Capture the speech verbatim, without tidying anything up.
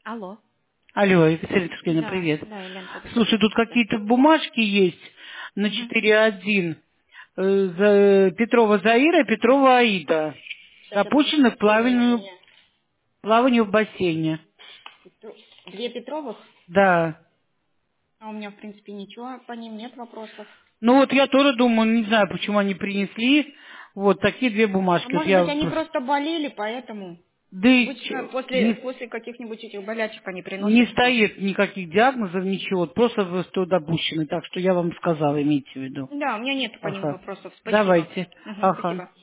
Алло. Алло, Екатерина Сергеевна, Да, привет. да, Еленка, Слушай, тут здравствуйте. какие-то бумажки есть на Угу. четыре один. э, за- Петрова Заира и Петрова Аида. Сейчас я Допущены к посмотрю, у плаванию, меня плаванию в бассейне. Петро- две Петровых, Да. а у меня, в принципе, ничего по ним нет вопросов. Ну вот я тоже думаю, не знаю, почему они принесли. Вот такие две А бумажки. Вот может быть, я... они п- просто болели, поэтому... Да и Обычно чё, после, не, после каких-нибудь этих болячек они не приносят что? стоит никаких диагнозов, ничего. Просто вы что допущены. Так что я вам сказала, имейте в виду. Да, у меня нет по ним Ага. вопросов. Спасибо. Давайте. Угу, Ага. спасибо.